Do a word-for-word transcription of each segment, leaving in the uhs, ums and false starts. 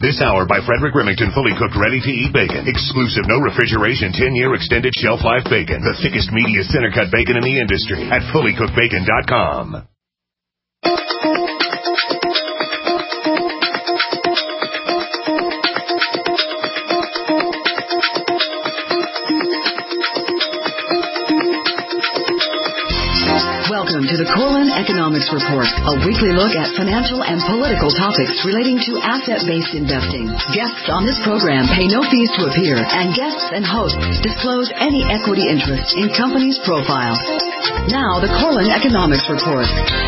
This hour by Frederick Remington, fully cooked, ready-to-eat bacon. Exclusive, no refrigeration, ten-year extended shelf life bacon. The thickest, meatiest, center-cut bacon in the industry at fully cooked bacon dot com. Welcome to the Corlin Economics Report, a weekly look at financial and political topics relating to asset-based investing. Guests on this program pay no fees to appear, and guests and hosts disclose any equity interest in companies' profiles. Now, the Corlin Economics Report.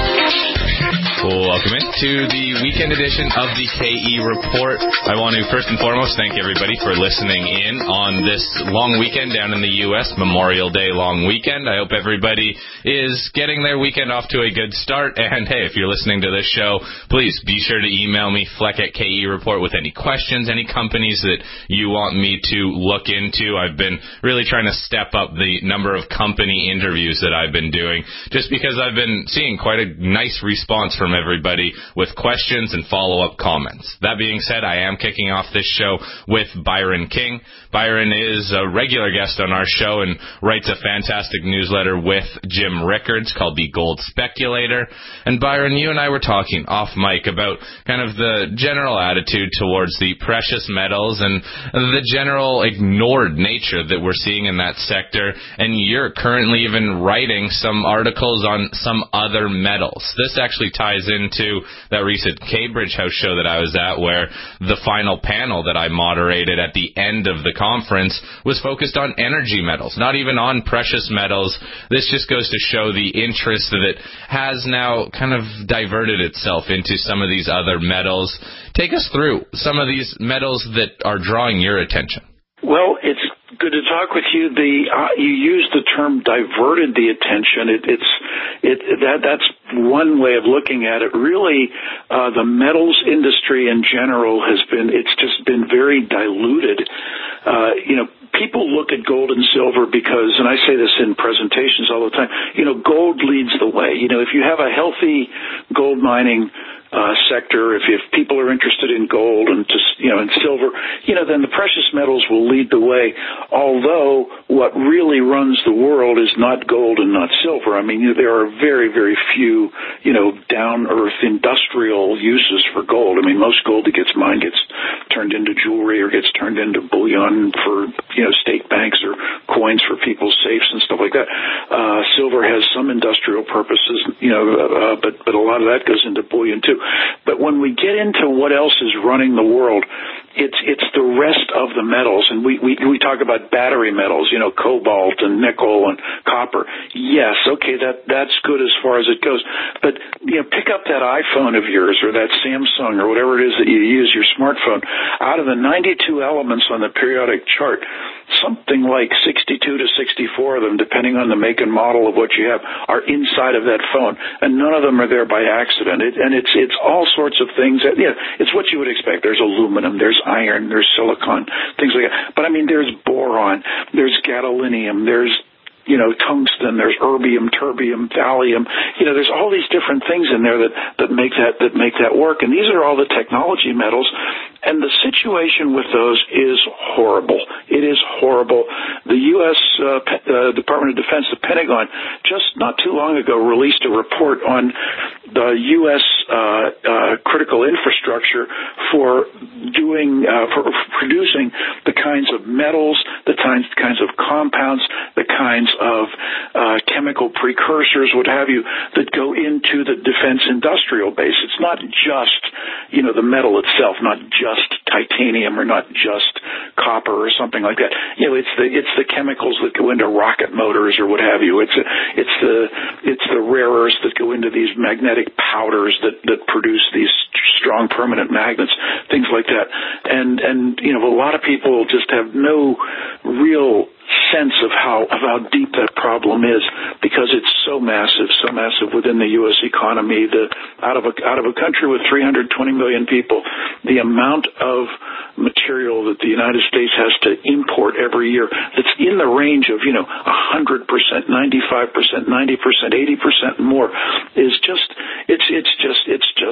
Welcome into the weekend edition of the K E Report. I want to first and foremost thank everybody for listening in on this long weekend down in the U S, Memorial Day long weekend. I hope everybody is getting their weekend off to a good start. And hey, if you're listening to this show, please be sure to email me, Fleck at K E Report, with any questions, any companies that you want me to look into. I've been really trying to step up the number of company interviews that I've been doing, just because I've been seeing quite a nice response from everybody with questions and follow-up comments. That being said, I am kicking off this show with Byron King. Byron is a regular guest on our show and writes a fantastic newsletter with Jim Rickards called The Gold Speculator. And Byron, you and I were talking off mic about kind of the general attitude towards the precious metals and the general ignored nature that we're seeing in that sector. And you're currently even writing some articles on some other metals. This actually ties into that recent Cambridge House show that I was at, where the final panel that I moderated at the end of the conference was focused on energy metals, not even on precious metals. This just goes to show the interest that it has now kind of diverted itself into some of these other metals. Take us through some of these metals that are drawing your attention. Well, it's good to talk with you. The uh, you used the term diverted the attention. It, it's it that that's one way of looking at it. Really, uh, the metals industry in general has been it's just been very diluted. Uh, you know, people look at gold and silver because, and I say this in presentations all the time, you know, gold leads the way. You know, if you have a healthy gold mining Uh, sector, if, if people are interested in gold and just, you know, and silver, you know, then the precious metals will lead the way. Although what really runs the world is not gold and not silver. I mean, you know, there are very, very few, you know, down-earth industrial uses for gold. I mean, most gold that gets mined gets turned into jewelry or gets turned into bullion for, you know, state banks or coins for people's safes and stuff like that. Uh, silver has some industrial purposes, you know, uh, but, but a lot of that goes into bullion too. But when we get into what else is running the world, it's it's the rest of the metals, and we, we we talk about battery metals, you know, cobalt and nickel and copper. Yes, okay, that that's good as far as it goes. But you know, pick up that iPhone of yours or that Samsung or whatever it is that you use, your smartphone. Out of the ninety-two elements on the periodic chart, something like sixty-two to sixty-four of them, depending on the make and model of what you have, are inside of that phone, and none of them are there by accident. It, and it's it's all sorts of things. That, you know, it's what you would expect. There's aluminum, there's iron, there's silicon, things like that. But I mean, there's boron, there's gadolinium, there's you know, tungsten, there's erbium, terbium, thallium. You know, there's all these different things in there that, that make that, that make that work. And these are all the technology metals. And the situation with those is horrible. It is horrible. The U S Uh, uh, Department of Defense, the Pentagon, just not too long ago released a report on the U S Uh, uh, critical infrastructure for doing, uh, for producing the kinds of metals, the kinds, kinds of compounds, the kinds of uh, chemical precursors, what have you, that go into the defense industrial base. It's not just, you know, the metal itself, not just titanium or not just copper or something like that. You know, it's the it's the chemicals that go into rocket motors or what have you. It's a, it's the it's the rare earths that go into these magnetic powders that that produce these strong permanent magnets, things like that. And and you know, a lot of people just have no real sense of how of how deep that problem is, because it's so massive, so massive within the U S economy. The out of a out of a country with three hundred twenty million people, the amount of material that the United States has to import every year that's in the range of, you know, one hundred percent, ninety-five percent, ninety percent, eighty percent more is just it's it's just it's just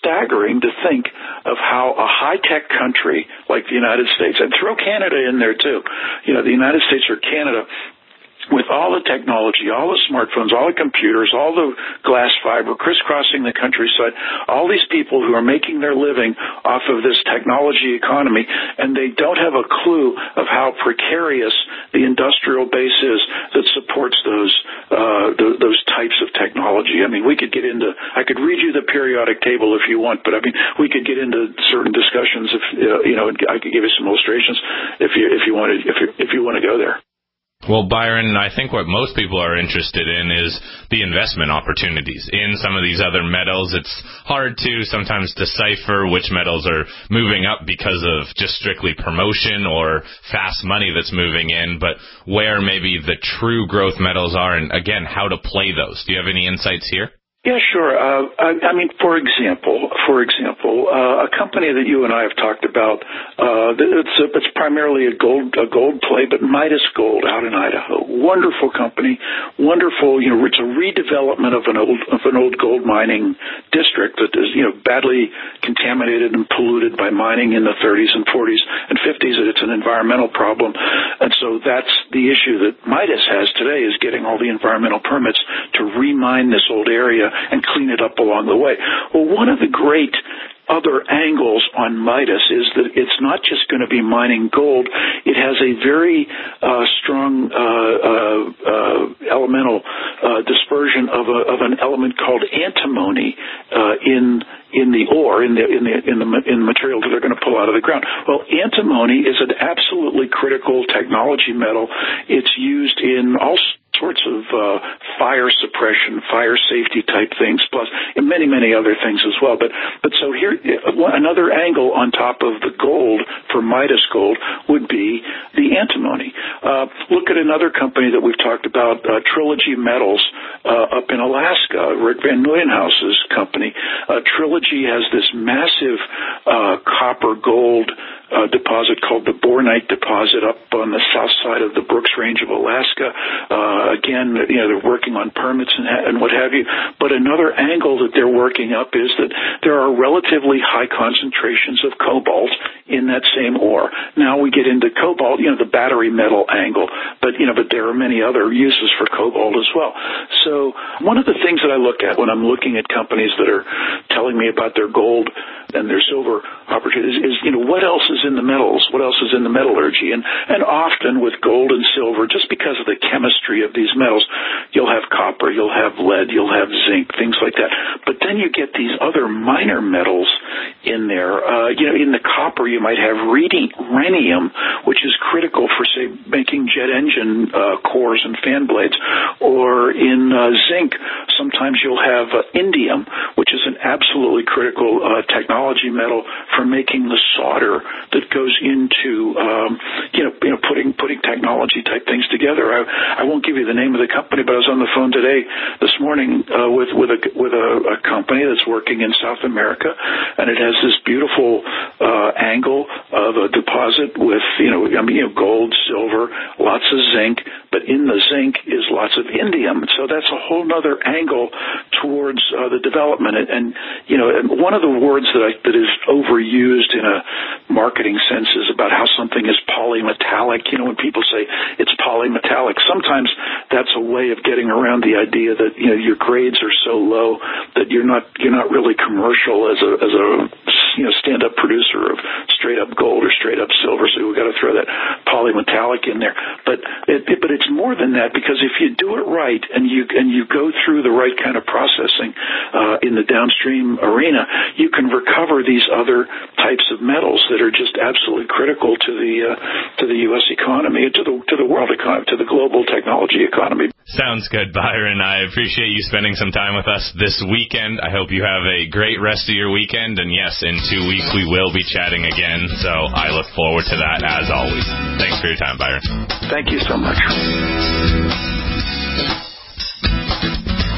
staggering to think of how a high-tech country like the United States, and throw Canada in there too, you know, the United States or Canada, with all the technology, all the smartphones, all the computers, all the glass fiber crisscrossing the countryside, all these people who are making their living off of this technology economy, and they don't have a clue of how precarious the industrial base is that supports those uh, th- those types of technology. I mean, we could get into, I could read you the periodic table if you want, but I mean, we could get into certain discussions if, uh, you know, I could give you some illustrations if you, if you want to, if you, if you want to go there. Well, Byron, I think what most people are interested in is the investment opportunities in some of these other metals. It's hard to sometimes decipher which metals are moving up because of just strictly promotion or fast money that's moving in, but where maybe the true growth metals are, and again, how to play those. Do you have any insights here? Yeah, sure. Uh, I, I mean, for example, for example, uh, a company that you and I have talked about, uh, it's, a, it's primarily a gold, a gold play, but Midas Gold out in Idaho. Wonderful company, wonderful, you know, it's a redevelopment of an old, of an old gold mining district that is, you know, badly contaminated and polluted by mining in the thirties and forties and fifties, and it's an environmental problem. And so that's the issue that Midas has today, is getting all the environmental permits to remine this old area and clean it up along the way. Well, one of the great other angles on Midas is that it's not just going to be mining gold. It has a very uh, strong uh, uh, uh, elemental uh, dispersion of, a, of an element called antimony uh, in in the ore, in the in the in the in the material that they're going to pull out of the ground. Well, antimony is an absolutely critical technology metal. It's used in all sorts of uh, fire suppression, fire safety type things, plus and many, many other things as well. But but so here, another angle on top of the gold for Midas Gold would be the antimony. Uh, look at another company that we've talked about, uh, Trilogy Metals uh, up in Alaska, Rick Van Nuyenhouse's company. Uh, Trilogy has this massive uh, copper gold Uh, deposit called the Bornite deposit up on the south side of the Brooks Range of Alaska. Uh, again, you know, they're working on permits and, ha- and what have you. But another angle that they're working up is that there are relatively high concentrations of cobalt in that same ore. Now we get into cobalt, you know, the battery metal angle, but, you know, but there are many other uses for cobalt as well. So one of the things that I look at when I'm looking at companies that are telling me about their gold and their silver opportunities is, you know, what else is in the metals? What else is in the metallurgy? And, and often with gold and silver, just because of the chemistry of these metals, you'll have copper, you'll have lead, you'll have zinc, things like that. But then you get these other minor metals in there. Uh, you know, in the copper, you might have rhenium, which is critical for, say, making jet engine uh, cores and fan blades. Or in uh, zinc, sometimes you'll have uh, indium, which is an absolutely critical uh, technology metal for making the solder that goes into, um, you know, you know, putting putting technology type things together. I, I won't give you the name of the company, but I was on the phone today, this morning, uh, with with a with a, a company that's working in South America, and it has this beautiful uh, angle of a deposit with, you know, I mean, you know, gold, silver, lots of zinc, but in the zinc is lots of indium. So that's a whole other angle towards uh, the development. And, and you know, and one of the words that I, that is overused in a marketing sense is about how something is polymetallic. You know, when people say it's polymetallic, sometimes that's a way of getting around the idea that, you know, your grades are so low that you're not you're not really commercial as a as a you know stand-up producer of straight up gold or straight up silver. So we've got to throw that polymetallic in there. But it, it, but it's more than that, because if you do it right and you and you go through the right kind of processing uh, in the downstream arena, you can recover these other types of metals that are just absolutely critical to the uh, to the U S economy, to the to the world economy, to the global technology economy. Sounds good, Byron. I appreciate you spending some time with us this weekend. I hope you have a great rest of your weekend, and yes, in two weeks we will be chatting again, so I look forward to that as always. Thanks for your time, Byron. Thank you so much.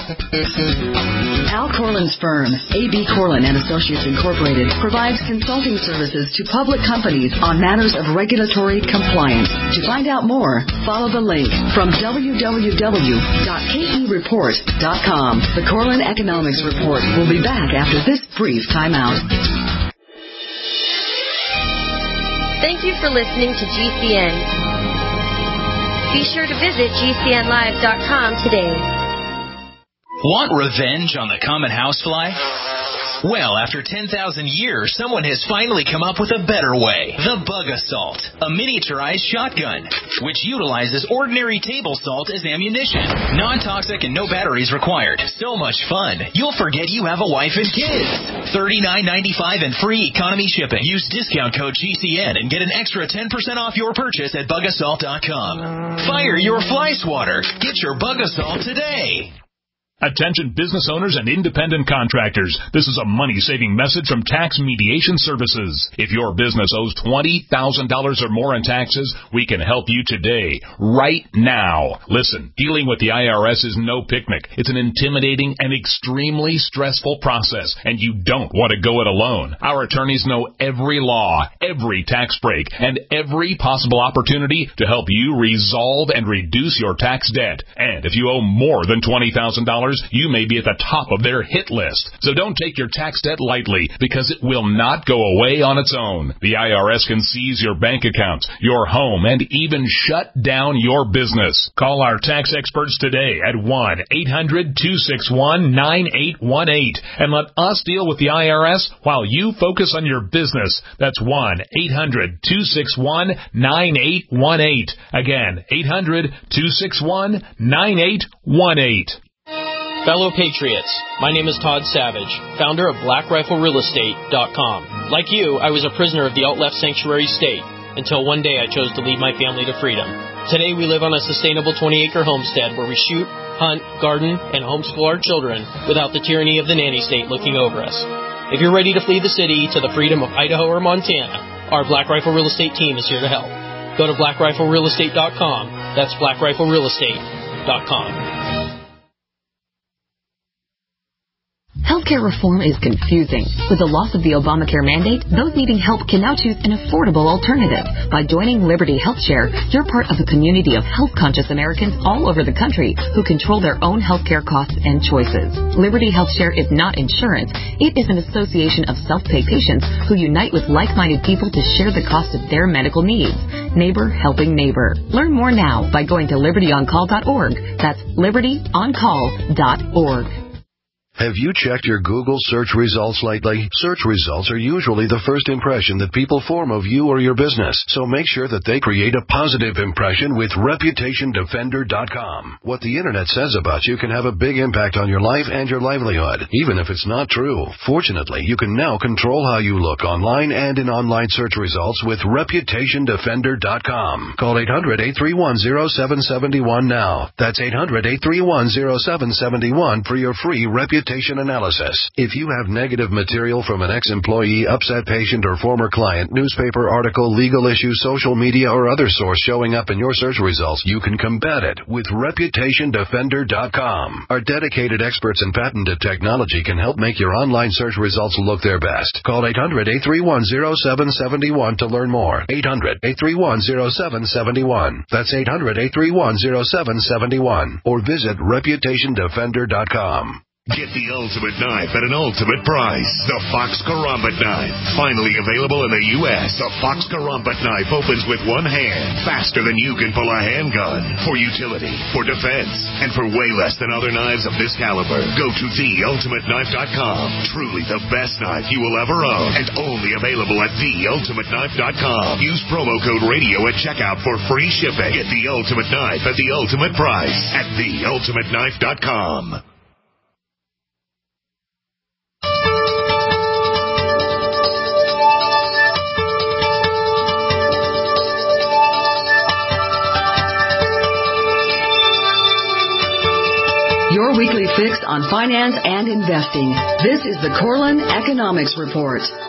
Al Corlin's firm, A B Corlin and Associates Incorporated, provides consulting services to public companies on matters of regulatory compliance. To find out more, follow the link from w w w dot k e report dot com. The Corlin Economics Report will be back after this brief timeout. Thank you for listening to G C N. Be sure to visit g c n live dot com today. Want revenge on the common housefly? Well, after ten thousand years, someone has finally come up with a better way. The Bug Assault, a miniaturized shotgun, which utilizes ordinary table salt as ammunition. Non-toxic and no batteries required. So much fun, you'll forget you have a wife and kids. thirty-nine ninety-five and free economy shipping. Use discount code G C N and get an extra ten percent off your purchase at bug assault dot com. Fire your fly swatter. Get your Bug Assault today. Attention business owners and independent contractors. This is a money-saving message from Tax Mediation Services. If your business owes twenty thousand dollars or more in taxes, we can help you today, right now. Listen, dealing with the I R S is no picnic. It's an intimidating and extremely stressful process, and you don't want to go it alone. Our attorneys know every law, every tax break, and every possible opportunity to help you resolve and reduce your tax debt. And if you owe more than twenty thousand dollars, you may be at the top of their hit list. So don't take your tax debt lightly, because it will not go away on its own. The I R S can seize your bank accounts, your home, and even shut down your business. Call our tax experts today at one eight hundred two six one nine eight one eight and let us deal with the I R S while you focus on your business. That's one eight hundred two six one nine eight one eight. Again, eight hundred two six one nine eight one eight. Fellow Patriots, my name is Todd Savage, founder of black rifle real estate dot com. Like you, I was a prisoner of the alt-left sanctuary state until one day I chose to lead my family to freedom. Today we live on a sustainable twenty-acre homestead where we shoot, hunt, garden, and homeschool our children without the tyranny of the nanny state looking over us. If you're ready to flee the city to the freedom of Idaho or Montana, our Black Rifle Real Estate team is here to help. Go to black rifle real estate dot com. That's black rifle real estate dot com. Healthcare reform is confusing. With the loss of the Obamacare mandate, those needing help can now choose an affordable alternative. By joining Liberty HealthShare, you're part of a community of health-conscious Americans all over the country who control their own healthcare costs and choices. Liberty HealthShare is not insurance. It is an association of self-pay patients who unite with like-minded people to share the cost of their medical needs. Neighbor helping neighbor. Learn more now by going to liberty on call dot org. That's liberty on call dot org. Have you checked your Google search results lately? Search results are usually the first impression that people form of you or your business, so make sure that they create a positive impression with reputation defender dot com. What the internet says about you can have a big impact on your life and your livelihood, even if it's not true. Fortunately, you can now control how you look online and in online search results with reputation defender dot com. Call eight hundred, eight three one, zero seven seven one now. That's eight hundred, eight three one, zero seven seven one for your free reputation analysis. If you have negative material from an ex-employee, upset patient, or former client, newspaper article, legal issue, social media, or other source showing up in your search results, you can combat it with reputation defender dot com. Our dedicated experts in patented technology can help make your online search results look their best. Call eight hundred, eight three one, zero seven seven one to learn more. eight hundred, eight three one, zero seven seven one. That's eight hundred, eight three one, zero seven seven one. Or visit reputation defender dot com. Get the ultimate knife at an ultimate price. The Fox Karambit knife. Finally available in the U S The Fox Karambit knife opens with one hand, faster than you can pull a handgun. For utility, for defense, and for way less than other knives of this caliber. Go to the ultimate knife dot com. Truly the best knife you will ever own. And only available at the ultimate knife dot com. Use promo code radio at checkout for free shipping. Get the ultimate knife at the ultimate price at the ultimate knife dot com. Your weekly fix on finance and investing. This is the Corlin Economics Report.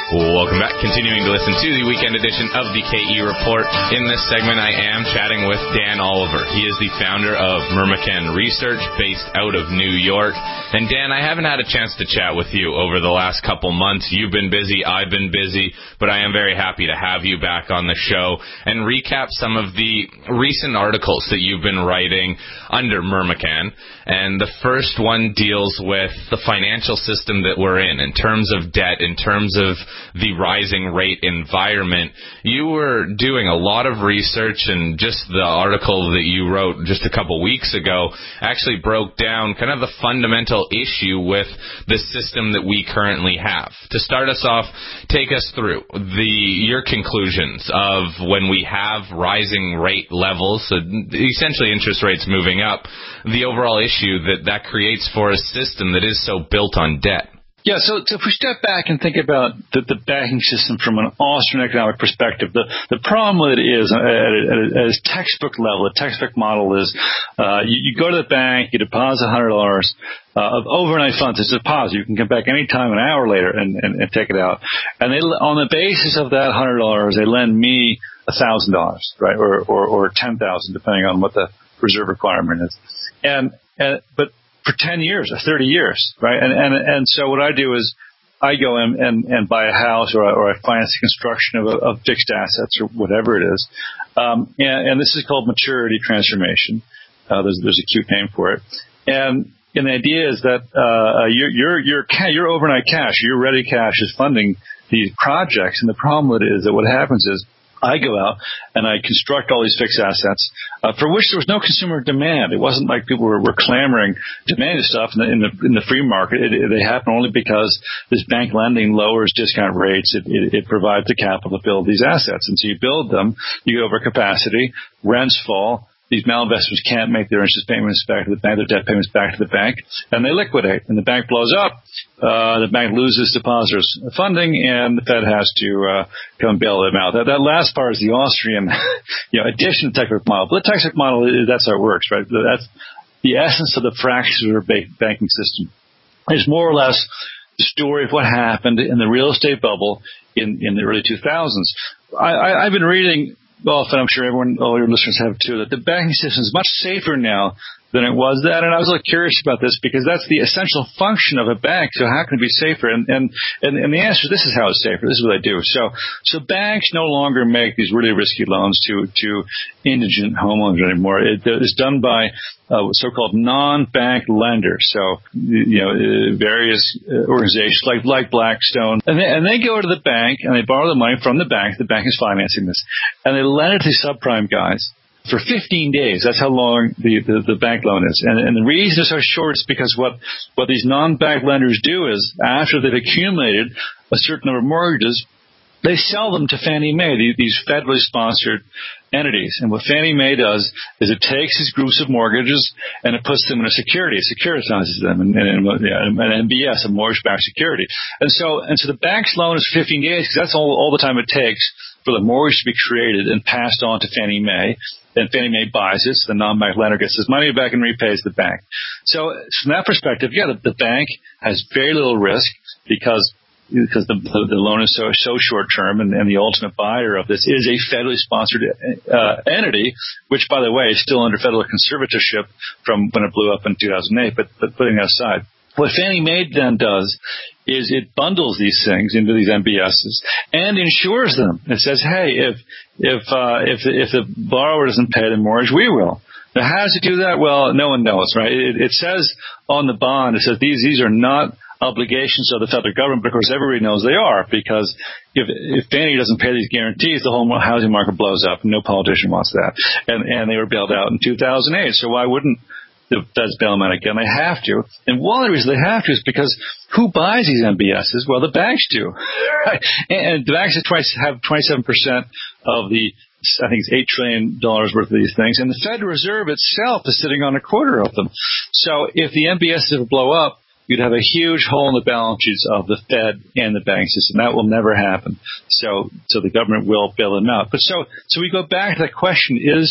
Welcome back. Continuing to listen to the weekend edition of the K E Report. In this segment, I am chatting with Dan Oliver. He is the founder of Myrmikan Research, based out of New York. And Dan, I haven't had a chance to chat with you over the last couple months. You've been busy, I've been busy, but I am very happy to have you back on the show and recap some of the recent articles that you've been writing under Myrmikan. And the first one deals with the financial system that we're in, in terms of debt, in terms of the rising rate environment. You were doing a lot of research, and just the article that you wrote just a couple weeks ago actually broke down kind of the fundamental issue with the system that we currently have. To start us off, take us through the your conclusions of when we have rising rate levels, so essentially interest rates moving up, the overall issue that that creates for a system that is so built on debt. Yeah, so, so if we step back and think about the, the banking system from an Austrian economic perspective, the, the problem with it is, at a, at a, at a textbook level, a textbook model is, uh, you, you go to the bank, you deposit one hundred dollars uh, of overnight funds. It's a deposit. You can come back any time, an hour later, and, and, and take it out. And they, on the basis of that one hundred dollars, they lend me one thousand dollars, right, or, or, or ten thousand dollars, depending on what the reserve requirement is. And, and but for ten years or thirty years, right? And, and, and so what I do is I go in and, and buy a house, or I, or I finance the construction of, a, of fixed assets or whatever it is. Um, and, and this is called maturity transformation. Uh, there's, there's a cute name for it. And, and the idea is that, uh, your, your, your, your overnight cash, your ready cash is funding these projects. And the problem with it is that what happens is, I go out and I construct all these fixed assets uh, for which there was no consumer demand. It wasn't like people were, were clamoring, demanding stuff in the, in the, in the free market. It, it, they happen only because this bank lending lowers discount rates. It, it, it provides the capital to build these assets. And so you build them, you go over capacity, rents fall. These malinvestors can't make their interest payments back to the bank, their debt payments back to the bank, and they liquidate. And the bank blows up. Uh, the bank loses depositors' funding, and the Fed has to uh, come bail them out. That, that last part is the Austrian, you know, addition to the textbook model. But the textbook model, that's how it works, right? That's the essence of the fractured banking system. It's more or less the story of what happened in the real estate bubble in, in the early two thousands. I, I, I've been reading. Well, I'm sure everyone, all your listeners have too, that the banking system is much safer now than it was then. And I was a little curious about this because that's the essential function of a bank. So how can it be safer? And, and, and, and the answer is this is how it's safer. This is what they do. So, so banks no longer make these really risky loans to, to indigent homeowners anymore. It, it's done by uh, so-called non-bank lenders. So, you know, various organizations like, like Blackstone. And they, and they go to the bank and they borrow the money from the bank. The bank is financing this. And they lend it to subprime guys for fifteen days. That's how long the, the, the bank loan is. And, and the reason it's so short is because what, what these non-bank lenders do is, after they've accumulated a certain number of mortgages, they sell them to Fannie Mae, these federally sponsored entities. And what Fannie Mae does is it takes these groups of mortgages and it puts them in a security, it securitizes them, and, and, and yeah, an M B S, a mortgage-backed security. And so, and so the bank's loan is fifteen days because that's all, all the time it takes for the mortgage to be created and passed on to Fannie Mae. Then Fannie Mae buys it, so the non-bank lender gets his money back and repays the bank. So from that perspective, yeah, the, the bank has very little risk because because the, the, the loan is so so short term, and, and the ultimate buyer of this is a federally sponsored uh, entity, which, by the way, is still under federal conservatorship from when it blew up in two thousand eight. But, but putting that aside, what Fannie Mae then does is it bundles these things into these M B Ss and insures them. It says, hey, if if uh, if if the borrower doesn't pay the mortgage, we will. Now, how does it do that? Well, no one knows, right? It, it says on the bond, it says these these are not obligations of the federal government, but of course everybody knows they are, because if, if Fannie doesn't pay these guarantees, the whole housing market blows up, and no politician wants that. And, and they were bailed out in two thousand eight, so why wouldn't the Feds bail them out again? They have to. And one of the reasons they have to is because who buys these M B Ss? Well, the banks do. Right? And the banks have twenty-seven percent of the, I think it's eight trillion dollars worth of these things, and the Federal Reserve itself is sitting on a quarter of them. So if the M B Ss ever blow up, you'd have a huge hole in the balance sheets of the Fed and the bank system. That will never happen. So, so the government will bail them out. But so, so we go back to that question: Is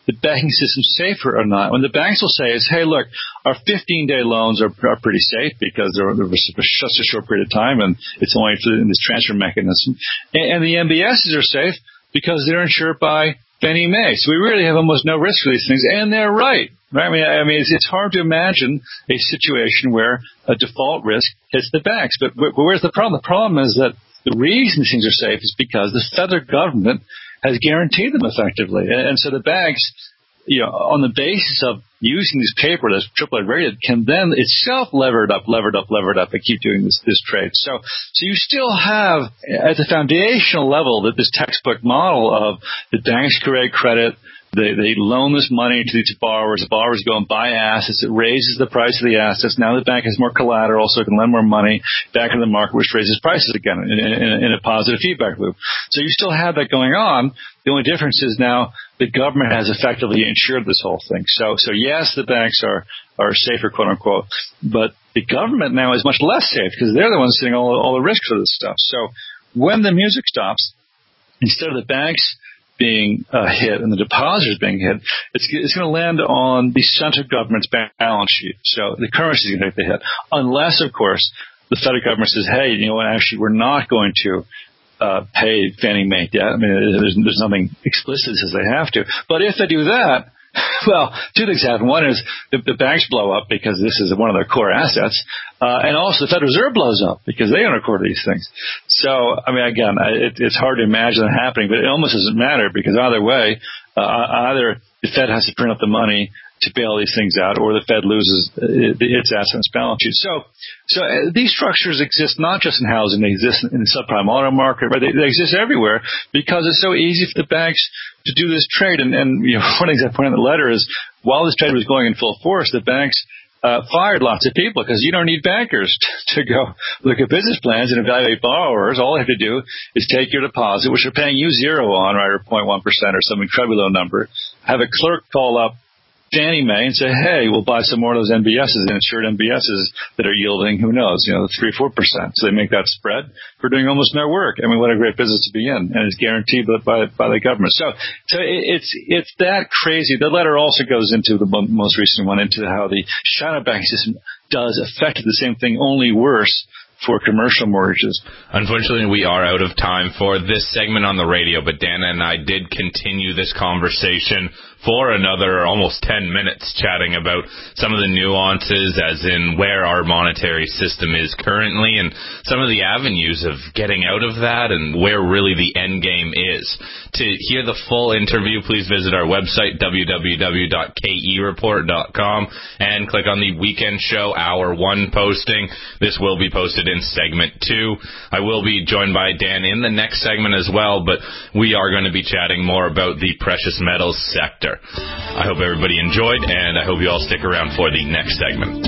the banking system safer or not? When the banks will say is, hey, look, our fifteen-day loans are, are pretty safe because they're, they're for just a short period of time, and it's only in this transfer mechanism. And, and the M B Ss are safe because they're insured by Fannie Mae. So we really have almost no risk for these things, and they're right. Right? I mean, I mean, it's, it's hard to imagine a situation where a default risk hits the banks. But, but where's the problem? The problem is that the reason these things are safe is because the federal government has guaranteed them effectively. And, and so the banks, you know, on the basis of using this paper that's triple A rated, can then itself lever it up, lever it up, lever it up, and keep doing this, this trade. So, so you still have, at the foundational level, that this textbook model of the banks create credit. They, they loan this money to these borrowers. The borrowers go and buy assets. It raises the price of the assets. Now the bank has more collateral, so it can lend more money back in the market, which raises prices again in, in, in a positive feedback loop. So you still have that going on. The only difference is now the government has effectively insured this whole thing. So, so yes, the banks are, are safer, quote unquote, but the government now is much less safe because they're the ones taking all, all the risk for this stuff. So when the music stops, instead of the banks being uh, hit and the depositors being hit, it's, it's going to land on the central government's balance sheet. So the currency is going to take the hit, unless, of course, the federal government says, hey, you know what, actually, we're not going to uh, pay Fannie Mae debt. I mean, there's, there's nothing explicit that says they have to. But if they do that, well, two things happen. One is the, the banks blow up because this is one of their core assets, uh, and also the Federal Reserve blows up because they don't record these things. So, I mean, again, it, it's hard to imagine that happening, but it almost doesn't matter because either way, uh, either the Fed has to print up the money to bail these things out, or the Fed loses its assets balance sheet. So, so these structures exist not just in housing; they exist in the subprime auto market. Right? They, they exist everywhere because it's so easy for the banks to do this trade. And, and you know, one thing I point out in the letter is, while this trade was going in full force, the banks uh, fired lots of people because you don't need bankers to go look at business plans and evaluate borrowers. All they have to do is take your deposit, which they're paying you zero on, right, or zero point one percent or some incredibly low number. Have a clerk call up Fannie Mae and say, hey, we'll buy some more of those N B Ss and insured N B Ss that are yielding, who knows, you know, three, four percent. So they make that spread for doing almost no work. I mean, what a great business to be in, and it's guaranteed by by, by the government. So, so it's it's that crazy. The letter also goes into the most recent one, into how the shadow banking system does effectively the same thing, only worse for commercial mortgages. Unfortunately, we are out of time for this segment on the radio, but Dana and I did continue this conversation for another almost ten minutes, chatting about some of the nuances, as in where our monetary system is currently and some of the avenues of getting out of that and where really the end game is. To hear the full interview, please visit our website, w w w dot k e report dot com, and click on the Weekend Show Hour one posting. This will be posted in segment two. I will be joined by Dan in the next segment as well, but we are going to be chatting more about the precious metals sector. I hope everybody enjoyed, and I hope you all stick around for the next segment.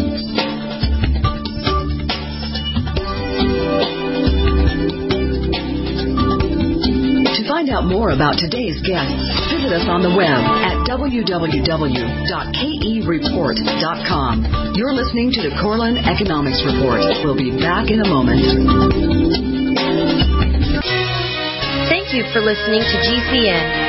To find out more about today's guests, visit us on the web at w w w dot k e report dot com. You're listening to the Corlin Economics Report. We'll be back in a moment. Thank you for listening to G C N.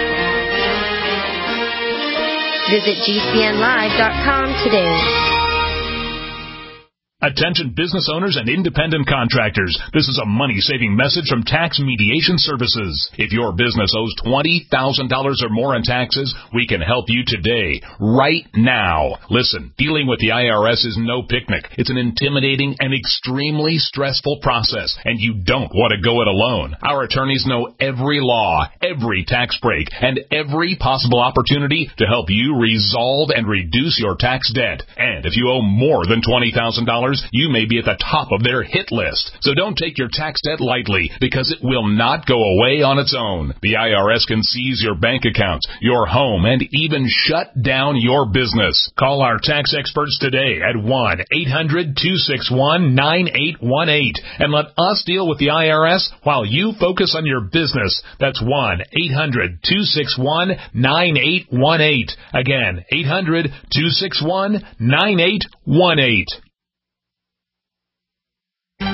Visit g c n live dot com today. Attention business owners and independent contractors. This is a money-saving message from Tax Mediation Services. If your business owes twenty thousand dollars or more in taxes, we can help you today, right now. Listen, dealing with the I R S is no picnic. It's an intimidating and extremely stressful process, and you don't want to go it alone. Our attorneys know every law, every tax break, and every possible opportunity to help you resolve and reduce your tax debt. And if you owe more than twenty thousand dollars, you may be at the top of their hit list. So don't take your tax debt lightly, because it will not go away on its own. The I R S can seize your bank accounts, your home, and even shut down your business. Call our tax experts today at one eight hundred two six one nine eight one eight and let us deal with the I R S while you focus on your business. That's one eight hundred two six one nine eight one eight. Again, eight hundred two six one nine eight one eight.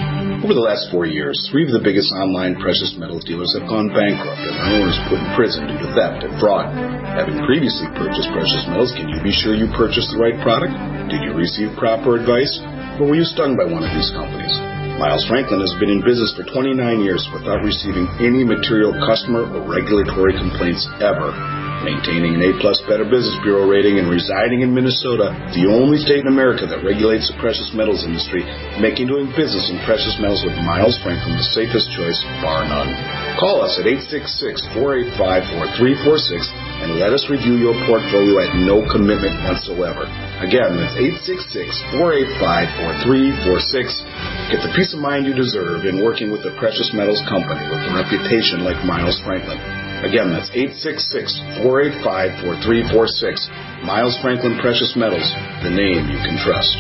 Over the last four years, three of the biggest online precious metals dealers have gone bankrupt and their owners put in prison due to theft and fraud. Having previously purchased precious metals, can you be sure you purchased the right product? Did you receive proper advice? Or were you stung by one of these companies? Miles Franklin has been in business for twenty-nine years without receiving any material customer or regulatory complaints ever. Maintaining an A-plus Better Business Bureau rating and residing in Minnesota, the only state in America that regulates the precious metals industry, making doing business in precious metals with Miles Franklin the safest choice, bar none. Call us at eight six six, four eight five, four three four six and let us review your portfolio at no commitment whatsoever. Again, that's eight six six, four eight five, four three four six. Get the peace of mind you deserve in working with a precious metals company with a reputation like Miles Franklin. Again, that's eight six six, four eight five, four three four six. Miles Franklin Precious Metals, the name you can trust.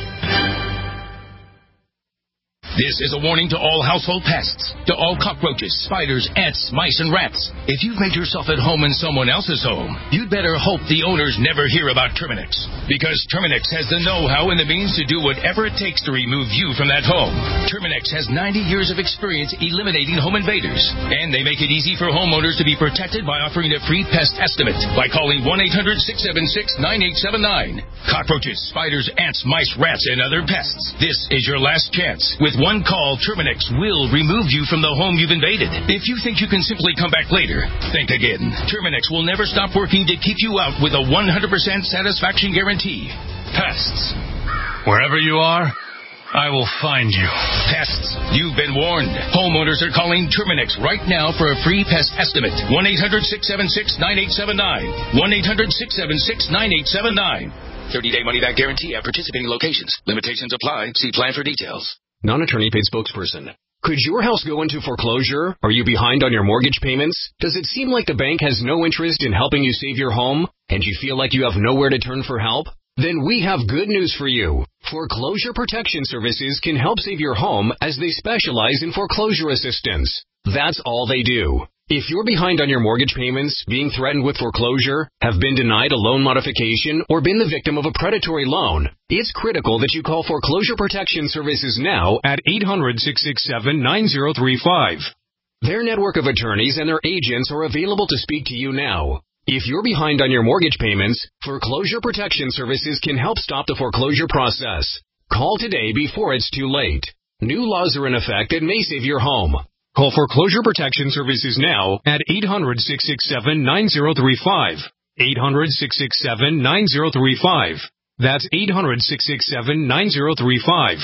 This is a warning to all household pests, to all cockroaches, spiders, ants, mice, and rats. If you've made yourself at home in someone else's home, you'd better hope the owners never hear about Terminix. Because Terminix has the know-how and the means to do whatever it takes to remove you from that home. Terminix has ninety years of experience eliminating home invaders. And they make it easy for homeowners to be protected by offering a free pest estimate by calling one eight hundred, six seven six, nine eight seven nine. Cockroaches, spiders, ants, mice, rats, and other pests. This is your last chance. With one One call, Terminix will remove you from the home you've invaded. If you think you can simply come back later, think again. Terminix will never stop working to keep you out with a one hundred percent satisfaction guarantee. Pests. Wherever you are, I will find you. Pests. You've been warned. Homeowners are calling Terminix right now for a free pest estimate. one eight hundred, six seven six, nine eight seven nine. one eight hundred, six seven six, nine eight seven nine. thirty-day money-back guarantee at participating locations. Limitations apply. See plan for details. Non-attorney paid spokesperson. Could your house go into foreclosure? Are you behind on your mortgage payments? Does it seem like the bank has no interest in helping you save your home, and you feel like you have nowhere to turn for help? Then we have good news for you. Foreclosure Protection Services can help save your home as they specialize in foreclosure assistance. That's all they do. If you're behind on your mortgage payments, being threatened with foreclosure, have been denied a loan modification, or been the victim of a predatory loan, it's critical that you call Foreclosure Protection Services now at eight hundred, six six seven, nine zero three five. Their network of attorneys and their agents are available to speak to you now. If you're behind on your mortgage payments, Foreclosure Protection Services can help stop the foreclosure process. Call today before it's too late. New laws are in effect that may save your home. Call Foreclosure Protection Services now at eight hundred, six six seven, nine zero three five. eight hundred, six six seven, nine zero three five. That's eight hundred, six six seven, nine zero three five.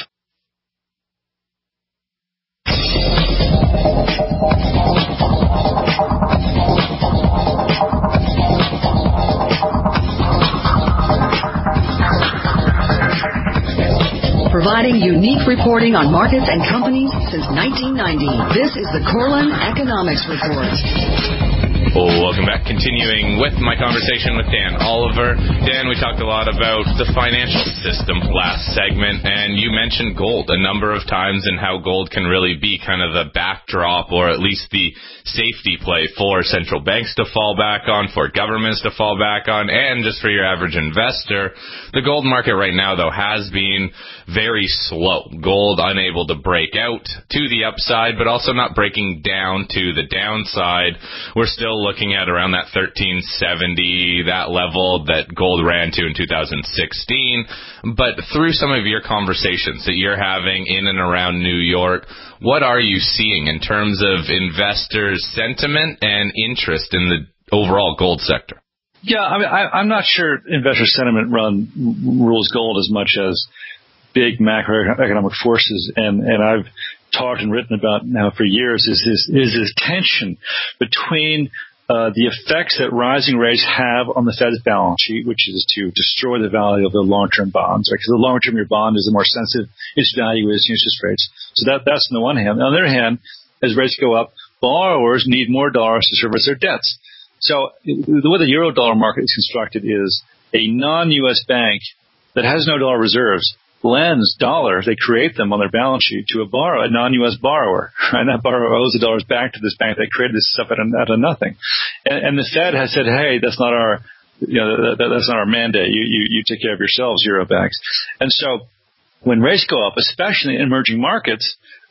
Providing unique reporting on markets and companies since nineteen ninety. This is the Corlin Economics Report. Well, welcome back. Continuing with my conversation with Dan Oliver. Dan, we talked a lot about the financial system last segment, and you mentioned gold a number of times and how gold can really be kind of the backdrop or at least the safety play for central banks to fall back on, for governments to fall back on, and just for your average investor. The gold market right now, though, has been very slow. Gold unable to break out to the upside, but also not breaking down to the downside. We're still looking at around that thirteen seventy, that level that gold ran to in two thousand sixteen. But through some of your conversations that you're having in and around New York, what are you seeing in terms of investors' sentiment and interest in the overall gold sector? Yeah, I mean, I, I'm not sure investor sentiment run rules gold as much as big macroeconomic forces, and, and I've talked and written about now for years is this, is this tension between uh, the effects that rising rates have on the Fed's balance sheet, which is to destroy the value of the long-term bonds, right? Because the longer term your bond is, the more sensitive its value is to interest rates. So that, that's on the one hand. On the other hand, as rates go up, borrowers need more dollars to service their debts. So the way the euro-dollar market is constructed is a non-U S bank that has no dollar reserves lends dollars, they create them on their balance sheet to a borrower, a non-U S borrower, and that borrower owes the dollars back to this bank that created this stuff out of, out of nothing. And, and the Fed has said, hey, that's not our, you know, that, that's not our mandate. You, you, you take care of yourselves, Euro banks. And so when rates go up, especially in emerging markets,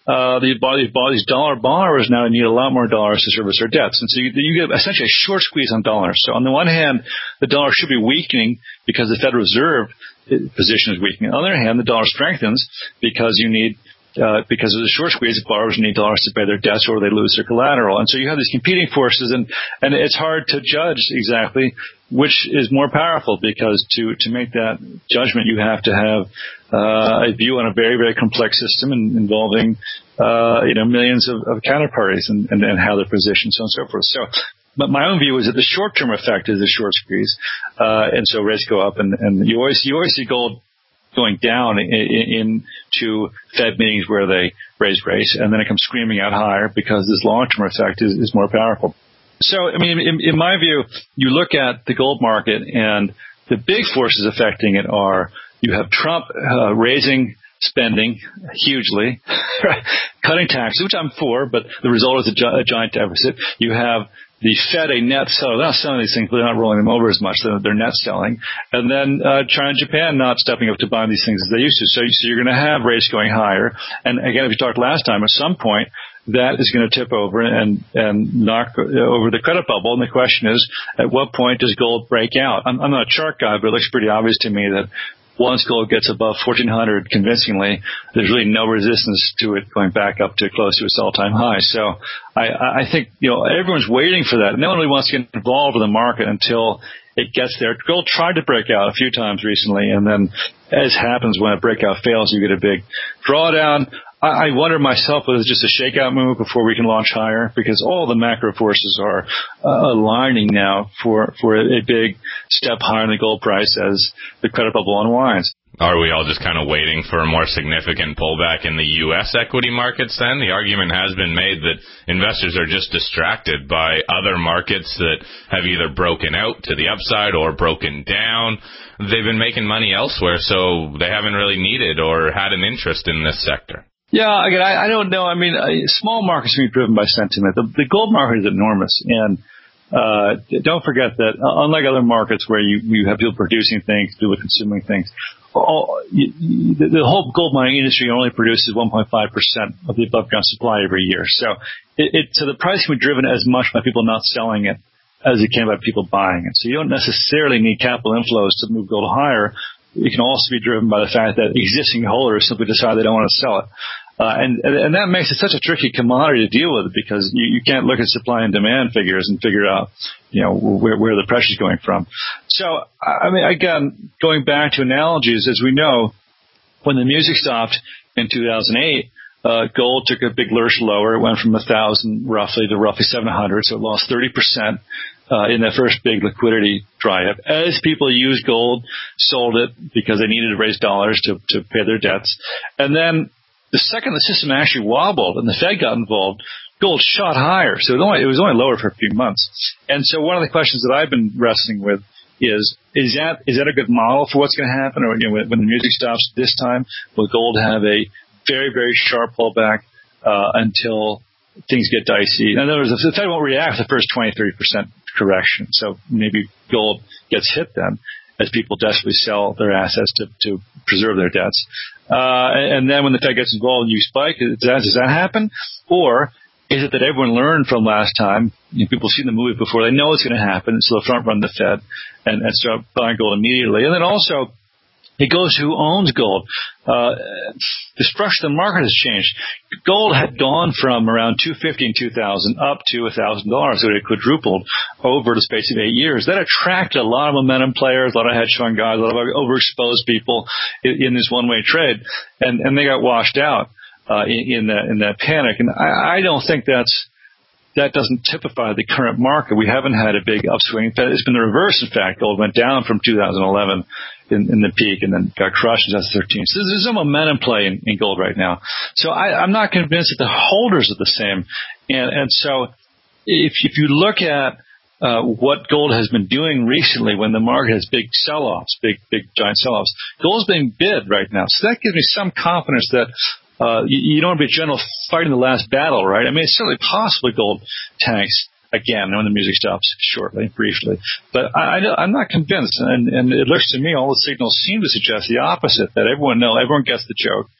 uh, the, these dollar borrowers now need a lot more dollars to service their debts. And so you, you get essentially a short squeeze on dollars. So on the one hand, the dollar should be weakening because the Federal Reserve position is weakening. On the other hand, the dollar strengthens because you need Uh, because of the short squeeze, borrowers need dollars to pay their debts or they lose their collateral. And so you have these competing forces, and, and it's hard to judge exactly which is more powerful, because to, to make that judgment, you have to have uh, a view on a very, very complex system in, involving uh, you know millions of, of counterparties and, and, and how they're positioned, so on and so forth. So but my own view is that the short-term effect is a short squeeze, uh, and so rates go up, and, and you always you always see gold going down into in Fed meetings where they raise rates, and then it comes screaming out higher because this long-term effect is, is more powerful. So, I mean, in, in my view, you look at the gold market, and the big forces affecting it are you have Trump uh, raising spending hugely, cutting taxes, which I'm for, but the result is a, gi- a giant deficit. You have the Fed a net seller. They're not selling these things, but they're not rolling them over as much. They're, they're net selling. And then uh, China and Japan not stepping up to buy these things as they used to. So, so you're going to have rates going higher. And again, if you talked last time, at some point, that is going to tip over and, and knock over the credit bubble. And the question is, at what point does gold break out? I'm, I'm not a chart guy, but it looks pretty obvious to me that once gold gets above fourteen hundred convincingly, there's really no resistance to it going back up to close to its all-time high. So I, I think, you know, everyone's waiting for that. No one really wants to get involved in the market until it gets there. Gold tried to break out a few times recently, and then as happens when a breakout fails, you get a big drawdown. I wonder myself whether it's just a shakeout move before we can launch higher, because all the macro forces are uh, aligning now for, for a, a big step higher in the gold price as the credit bubble unwinds. Are we all just kind of waiting for a more significant pullback in the U S equity markets then? The argument has been made that investors are just distracted by other markets that have either broken out to the upside or broken down. They've been making money elsewhere, so they haven't really needed or had an interest in this sector. Yeah, again, I, I don't know. I mean, uh, small markets can be driven by sentiment. The, the gold market is enormous, and uh, don't forget that uh, unlike other markets where you, you have people producing things, people consuming things, all, you, you, the, the whole gold mining industry only produces one point five percent of the above ground supply every year. So, it, it, so the price can be driven as much by people not selling it as it can by people buying it. So you don't necessarily need capital inflows to move gold higher. It can also be driven by the fact that existing holders simply decide they don't want to sell it. Uh, and, and that makes it such a tricky commodity to deal with, because you, you can't look at supply and demand figures and figure out, you know, where, where the pressure is going from. So, I mean, again, going back to analogies, as we know, when the music stopped in two thousand eight, uh, gold took a big lurch lower. It went from one thousand roughly to roughly seven hundred, so it lost thirty percent. Uh, in that first big liquidity dry-up. As people used gold, sold it because they needed to raise dollars to, to pay their debts. And then the second the system actually wobbled and the Fed got involved, gold shot higher. So it, only, it was only lower for a few months. And so one of the questions that I've been wrestling with is, is that is that a good model for what's going to happen? Or, you know, when, when the music stops this time, will gold have a very, very sharp pullback uh, until things get dicey? In other words, the Fed won't react to the first twenty, thirty percent correction. So maybe gold gets hit then as people desperately sell their assets to, to preserve their debts. Uh, and then when the Fed gets involved, you spike. Does that, does that happen? Or is it that everyone learned from last time? You know, people see the movie before. They know it's going to happen, so they'll front run the Fed and, and start buying gold immediately. And then also, it goes to who owns gold. Uh, the structure of the market has changed. Gold had gone from around two hundred fifty dollars in two thousand up to one thousand dollars. So it quadrupled over the space of eight years. That attracted a lot of momentum players, a lot of hedge fund guys, a lot of overexposed people in, in this one-way trade. And, and they got washed out uh, in, in, that, in that panic. And I, I don't think that's that doesn't typify the current market. We haven't had a big upswing. It's been the reverse, in fact. Gold went down from two thousand eleven in, in the peak and then got crushed in two thousand thirteen. So there's a momentum play in, in gold right now. So I, I'm not convinced that the holders are the same. And, and so if, if you look at uh, what gold has been doing recently when the market has big sell-offs, big, big, giant sell-offs, gold's being bid right now. So that gives me some confidence that Uh, you, you don't want to be a general fighting the last battle, right? I mean, it's certainly possible gold tanks again when the music stops shortly, briefly. But I, I, I'm not convinced, and, and it looks to me all the signals seem to suggest the opposite, that everyone knows, everyone gets the joke,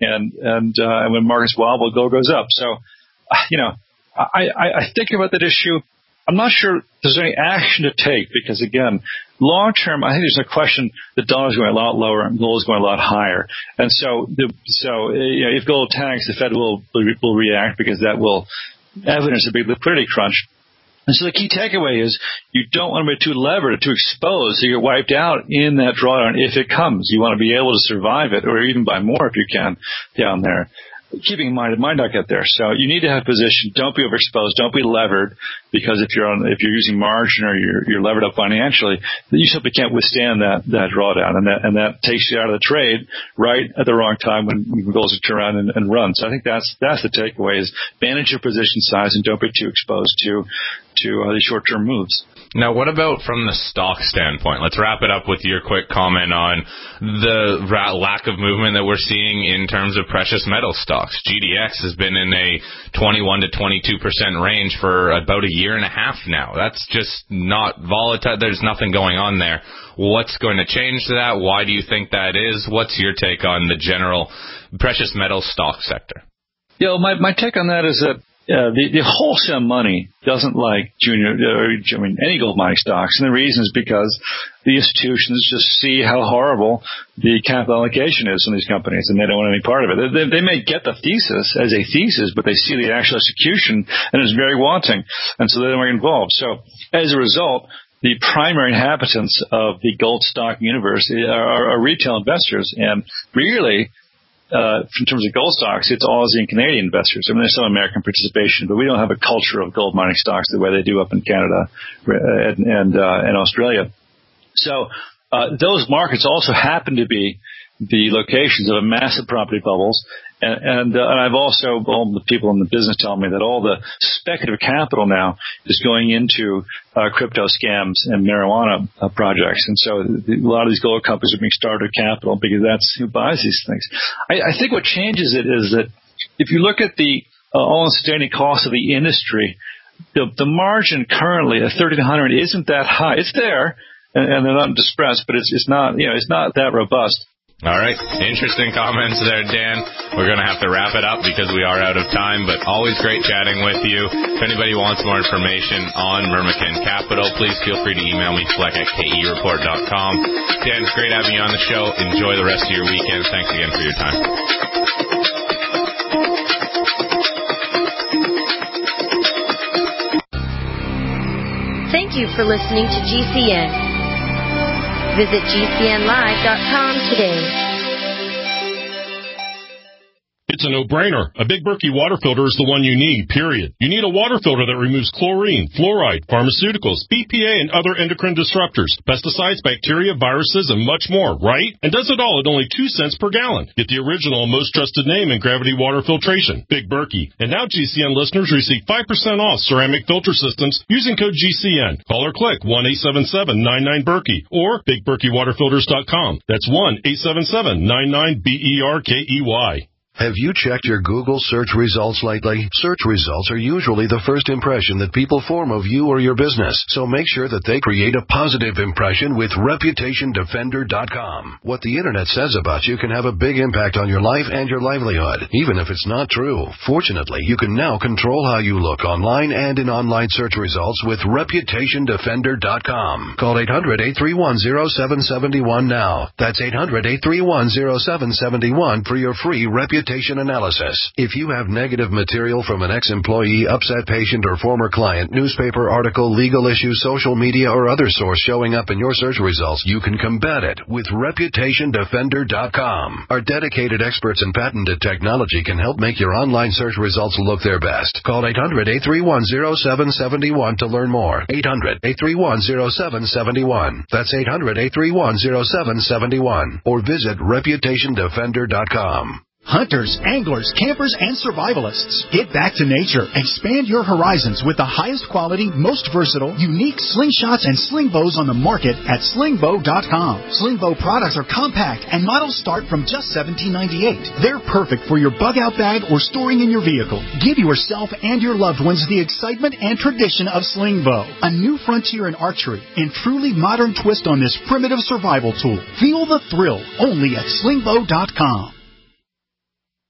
and and uh, when markets wobble, gold goes up. So, you know, I, I, I think about that issue. I'm not sure there's any action to take because, again, long term, I think there's no question the dollar's going a lot lower and gold's going a lot higher. And so, the, so you know, if gold tanks, the Fed will will react because that will evidence a big liquidity crunch. And so the key takeaway is you don't want to be too levered or too exposed so you get wiped out in that drawdown if it comes. You want to be able to survive it or even buy more if you can down there. Keeping in mind it might not get there. So you need to have position. Don't be overexposed. Don't be levered because if you're on, if you're using margin or you're, you're levered up financially, you simply can't withstand that, that drawdown. And that, and that takes you out of the trade right at the wrong time when, when goals turn around and, and run. So I think that's, that's the takeaway is manage your position size and don't be too exposed to, to uh, these short-term moves. Now, what about from the stock standpoint? Let's wrap it up with your quick comment on the ra- lack of movement that we're seeing in terms of precious metal stocks. G D X has been in a twenty-one to twenty-two percent range for about a year and a half now. That's just not volatile. There's nothing going on there. What's going to change that? Why do you think that is? What's your take on the general precious metal stock sector? Yeah, well, my, my take on that is that Uh, the, the wholesale money doesn't like junior, or, I mean, any gold mining stocks. And the reason is because the institutions just see how horrible the capital allocation is in these companies, and they don't want any part of it. They, they may get the thesis as a thesis, but they see the actual execution, and it's very wanting. And so they don't get involved. So as a result, the primary inhabitants of the gold stock universe are, are retail investors. And really, Uh, in terms of gold stocks, it's Aussie and Canadian investors. I mean, there's some American participation, but we don't have a culture of gold mining stocks the way they do up in Canada and and, uh, and Australia. So uh, those markets also happen to be the locations of massive property bubbles. And, and, uh, and I've also, all the people in the business tell me that all the speculative capital now is going into uh, crypto scams and marijuana uh, projects. And so the, a lot of these gold companies are being starved of capital because that's who buys these things. I, I think what changes it is that if you look at the uh, all-in sustaining cost of the industry, the, the margin currently at thirty to one hundred isn't that high. It's there, and, and they're not distressed, but it's, it's not, you know, it's not that robust. All right. Interesting comments there, Dan. We're going to have to wrap it up because we are out of time, but always great chatting with you. If anybody wants more information on Myrmikan Capital, please feel free to email me, fleck at k e report dot com. Dan, it's great having you on the show. Enjoy the rest of your weekend. Thanks again for your time. Thank you for listening to G C N. Visit G C N live dot com today. It's a no-brainer. A Big Berkey water filter is the one you need, period. You need a water filter that removes chlorine, fluoride, pharmaceuticals, B P A, and other endocrine disruptors, pesticides, bacteria, viruses, and much more, right? And does it all at only two cents per gallon. Get the original and most trusted name in gravity water filtration, Big Berkey. And now G C N listeners receive five percent off ceramic filter systems using code G C N. Call or click one eight seven seven nine nine Berkey or big berkey water filters dot com. That's one eight seven seven nine nine B E R K E Y. Have you checked your Google search results lately? Search results are usually the first impression that people form of you or your business, so make sure that they create a positive impression with reputation defender dot com. What the internet says about you can have a big impact on your life and your livelihood, even if it's not true. Fortunately, you can now control how you look online and in online search results with reputation defender dot com. Call eight hundred eight three one zero seven seven one now. That's eight hundred eight three one zero seven seven one for your free reputation analysis. If you have negative material from an ex-employee, upset patient, or former client, newspaper article, legal issue, social media, or other source showing up in your search results, you can combat it with reputation defender dot com. Our dedicated experts in patented technology can help make your online search results look their best. Call eight hundred eight three one zero seven seven one to learn more. eight hundred eight three one zero seven seven one. That's eight hundred eight three one zero seven seven one. Or visit reputation defender dot com. Hunters, anglers, campers, and survivalists. Get back to nature. Expand your horizons with the highest quality, most versatile, unique slingshots and sling bows on the market at sling bow dot com. Sling bow products are compact and models start from just seventeen ninety-eight. They're perfect for your bug out bag or storing in your vehicle. Give yourself and your loved ones the excitement and tradition of sling bow, a new frontier in archery and truly modern twist on this primitive survival tool. Feel the thrill only at sling bow dot com.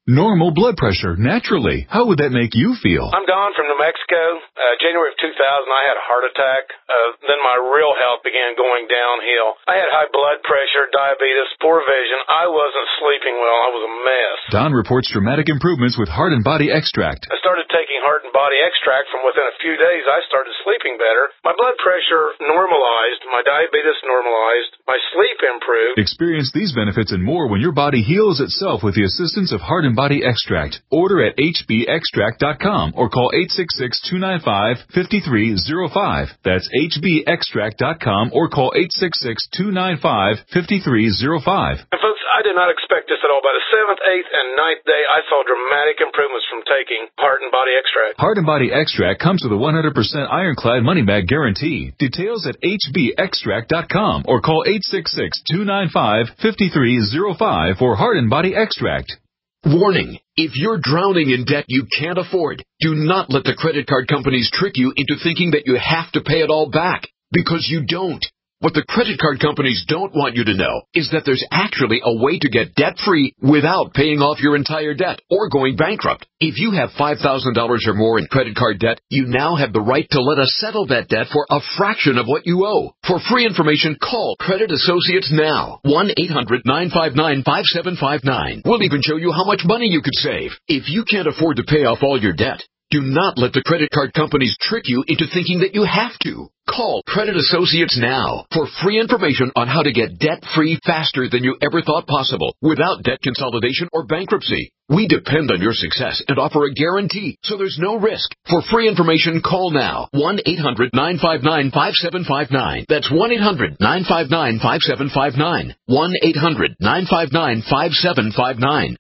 normal blood pressure naturally. How would that make you feel? I'm Don from New Mexico. Uh, January of two thousand, I had a heart attack. Uh, then my real health began going downhill. I had high blood pressure, diabetes, poor vision. I wasn't sleeping well. I was a mess. Don reports dramatic improvements with Heart and Body Extract. I started taking Heart and Body Extract. From within a few days, I started sleeping better. My blood pressure normalized. My diabetes normalized. My sleep improved. Experience these benefits and more when your body heals itself with the assistance of Heart and Body Extract. Order at h b extract dot com or call eight six six, two nine five, five three zero five. That's h b extract dot com or call eight six six, two nine five, five three zero five. And folks, I did not expect this at all. By the seventh, eighth, and ninth day, I saw dramatic improvements from taking Heart and Body Extract. Heart and Body Extract comes with a one hundred percent ironclad money-back guarantee. Details at h b extract dot com or call eight six six, two nine five, five three zero five for Heart and Body Extract. Warning, if you're drowning in debt you can't afford, do not let the credit card companies trick you into thinking that you have to pay it all back, because you don't. What the credit card companies don't want you to know is that there's actually a way to get debt-free without paying off your entire debt or going bankrupt. If you have five thousand dollars or more in credit card debt, you now have the right to let us settle that debt for a fraction of what you owe. For free information, call Credit Associates now. one eight hundred, nine five nine, five seven five nine. We'll even show you how much money you could save. If you can't afford to pay off all your debt, do not let the credit card companies trick you into thinking that you have to. Call Credit Associates now for free information on how to get debt-free faster than you ever thought possible without debt consolidation or bankruptcy. We depend on your success and offer a guarantee, so there's no risk. For free information, call now. one eight hundred, nine five nine, five seven five nine. That's one eight hundred, nine five nine, five seven five nine. one eight hundred, nine five nine, five seven five nine.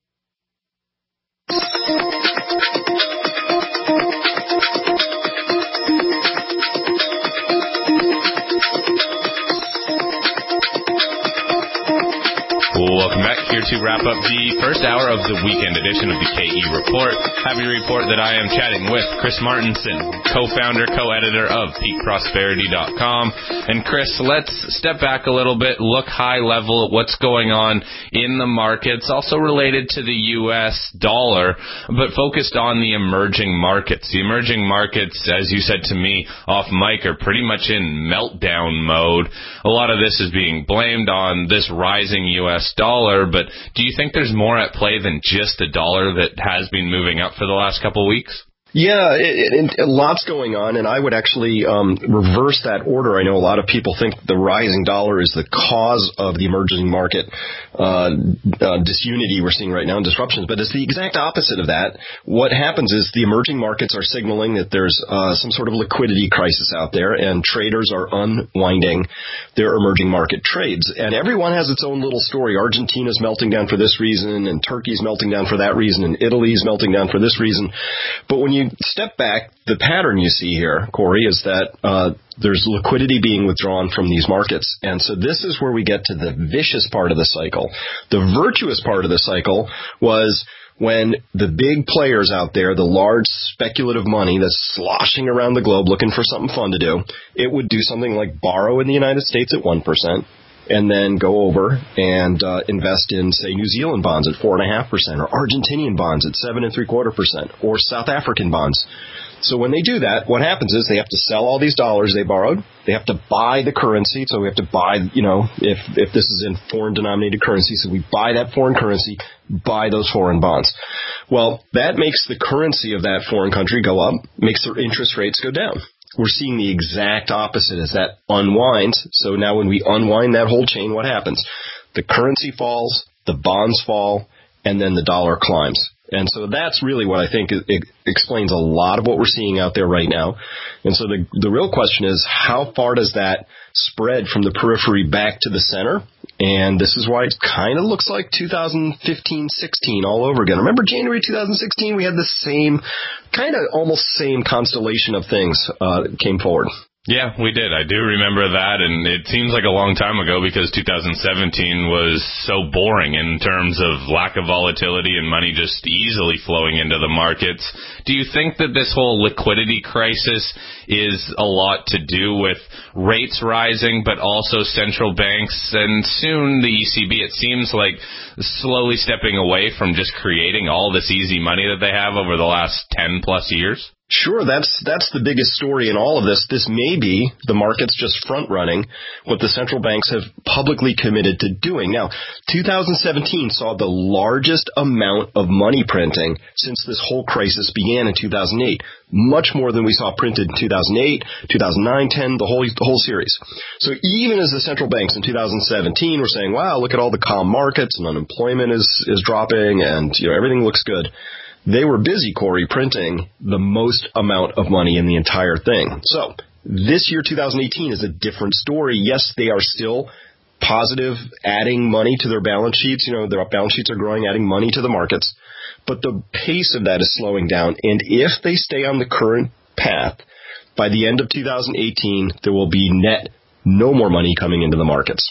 Welcome back here to wrap up the first hour of the weekend edition of the K E Report. Happy to report that I am chatting with Chris Martenson, co-founder, co-editor of peak prosperity dot com. And Chris, let's step back a little bit, look high level at what's going on in the markets, also related to the U S dollar, but focused on the emerging markets. The emerging markets, as you said to me off mic, are pretty much in meltdown mode. A lot of this is being blamed on this rising U S dollar, but do you think there's more at play than just the dollar that has been moving up for the last couple of weeks? Yeah, it, it, it, lots going on, and I would actually um, reverse that order. I know a lot of people think the rising dollar is the cause of the emerging market uh, uh, disunity we're seeing right now and disruptions, but it's the exact opposite of that. What happens is the emerging markets are signaling that there's uh, some sort of liquidity crisis out there, and traders are unwinding their emerging market trades. And everyone has its own little story. Argentina's melting down for this reason, and Turkey's melting down for that reason, and Italy's melting down for this reason. But when you step back, the pattern you see here, Corey, is that uh, there's liquidity being withdrawn from these markets. And so this is where we get to the vicious part of the cycle. The virtuous part of the cycle was when the big players out there, the large speculative money that's sloshing around the globe looking for something fun to do, it would do something like borrow in the United States at one percent. And then go over and uh, invest in, say, New Zealand bonds at four and a half percent, or Argentinian bonds at seven and three quarter percent, or South African bonds. So when they do that, what happens is they have to sell all these dollars they borrowed. They have to buy the currency. So we have to buy, you know, if if this is in foreign denominated currency, so we buy that foreign currency, buy those foreign bonds. Well, that makes the currency of that foreign country go up, makes their interest rates go down. We're seeing the exact opposite as that unwinds. So now when we unwind that whole chain, what happens? The currency falls, the bonds fall, and then the dollar climbs. And so that's really what I think it, it explains a lot of what we're seeing out there right now. And so the the real question is, how far does that spread from the periphery back to the center? And this is why it kind of looks like two thousand fifteen sixteen all over again. Remember January two thousand sixteen, we had the same, kind of almost same constellation of things uh, came forward. Yeah, we did. I do remember that, and it seems like a long time ago because two thousand seventeen was so boring in terms of lack of volatility and money just easily flowing into the markets. Do you think that this whole liquidity crisis is a lot to do with rates rising, but also central banks and soon the E C B, it seems like, slowly stepping away from just creating all this easy money that they have over the last ten plus years? Sure, that's that's the biggest story in all of this. This may be the markets just front-running what the central banks have publicly committed to doing. Now, two thousand seventeen saw the largest amount of money printing since this whole crisis began in two thousand eight, much more than we saw printed in two thousand eight, two thousand nine, ten, the whole the whole series. So even as the central banks in two thousand seventeen were saying, wow, look at all the calm markets and unemployment is, is dropping and you know everything looks good, they were busy, Corey, printing the most amount of money in the entire thing. So this year, two thousand eighteen, is a different story. Yes, they are still positive, adding money to their balance sheets. You know, their balance sheets are growing, adding money to the markets. But the pace of that is slowing down. And if they stay on the current path, by the end of two thousand eighteen, there will be net no more money coming into the markets.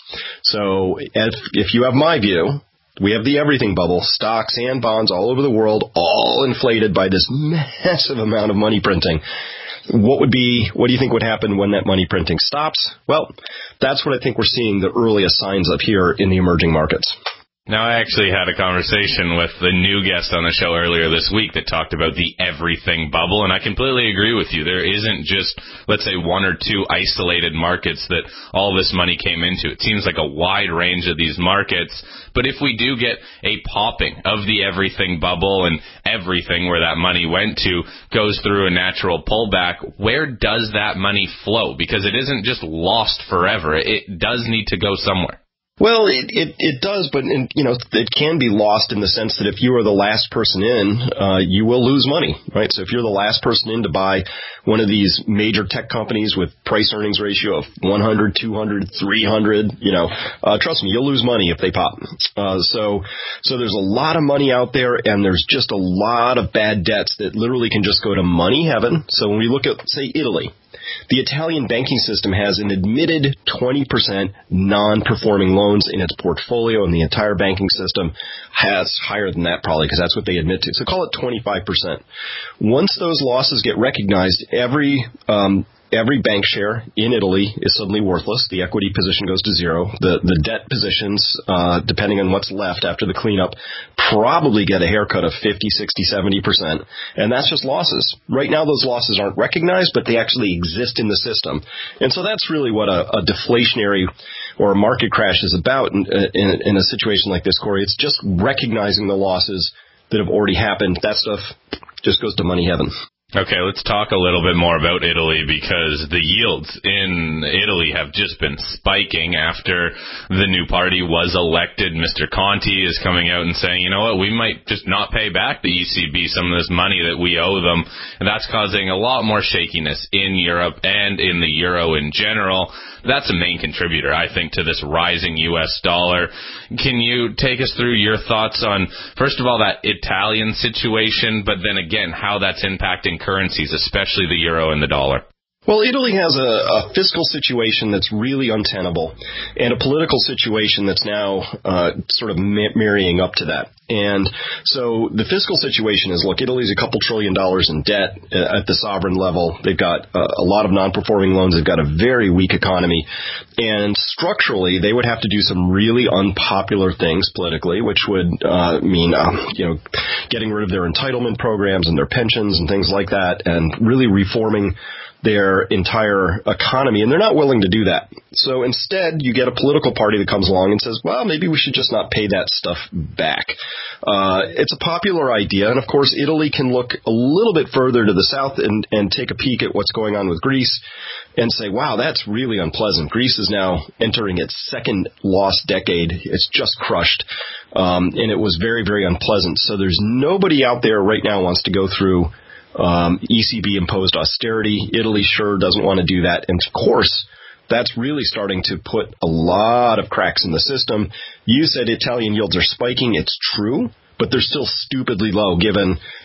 So if, if you have my view, we have the everything bubble, stocks and bonds all over the world, all inflated by this massive amount of money printing. What would be, what do you think would happen when that money printing stops? Well, that's what I think we're seeing the earliest signs of here in the emerging markets. Now, I actually had a conversation with the new guest on the show earlier this week that talked about the everything bubble, and I completely agree with you. There isn't just, let's say, one or two isolated markets that all this money came into. It seems like a wide range of these markets, but if we do get a popping of the everything bubble and everything where that money went to goes through a natural pullback, where does that money flow? Because it isn't just lost forever. It does need to go somewhere. Well, it, it, it does, but, in, you know, it can be lost in the sense that if you are the last person in, uh, you will lose money, right? So if you're the last person in to buy one of these major tech companies with price-earnings ratio of one hundred, two hundred, three hundred, you know, uh, trust me, you'll lose money if they pop. Uh, so, so there's a lot of money out there, and there's just a lot of bad debts that literally can just go to money heaven. So when we look at, say, Italy, the Italian banking system has an admitted twenty percent non-performing loans in its portfolio, and the entire banking system has higher than that probably because that's what they admit to. So call it twenty-five percent. Once those losses get recognized, every um, every bank share in Italy is suddenly worthless. The equity position goes to zero. The the debt positions, uh, depending on what's left after the cleanup, probably get a haircut of fifty, sixty, seventy percent. And that's just losses. Right now, those losses aren't recognized, but they actually exist in the system. And so that's really what a, a deflationary or a market crash is about in, in, in a situation like this, Corey. It's just recognizing the losses that have already happened. That stuff just goes to money heaven. Okay, let's talk a little bit more about Italy because the yields in Italy have just been spiking after the new party was elected. Mister Conte is coming out and saying, you know what, we might just not pay back the E C B some of this money that we owe them, and that's causing a lot more shakiness in Europe and in the euro in general. That's a main contributor, I think, to this rising U S dollar. Can you take us through your thoughts on, first of all, that Italian situation, but then again, how that's impacting currencies, especially the euro and the dollar? Well, Italy has a, a fiscal situation that's really untenable and a political situation that's now uh, sort of ma- marrying up to that. And so the fiscal situation is, look, Italy's a couple trillion dollars in debt at the sovereign level. They've got uh, a lot of non-performing loans. They've got a very weak economy. And structurally, they would have to do some really unpopular things politically, which would uh, mean, uh, you know, getting rid of their entitlement programs and their pensions and things like that, and really reforming their entire economy, and they're not willing to do that. So instead, you get a political party that comes along and says, well, maybe we should just not pay that stuff back. Uh, it's a popular idea, and of course, Italy can look a little bit further to the south and, and take a peek at what's going on with Greece and say, wow, that's really unpleasant. Greece is now entering its second lost decade. It's just crushed, um, and it was very, very unpleasant. So there's nobody out there right now wants to go through Um, E C B-imposed austerity. Italy sure doesn't want to do that. And, of course, that's really starting to put a lot of cracks in the system. You said Italian yields are spiking. It's true, but they're still stupidly low given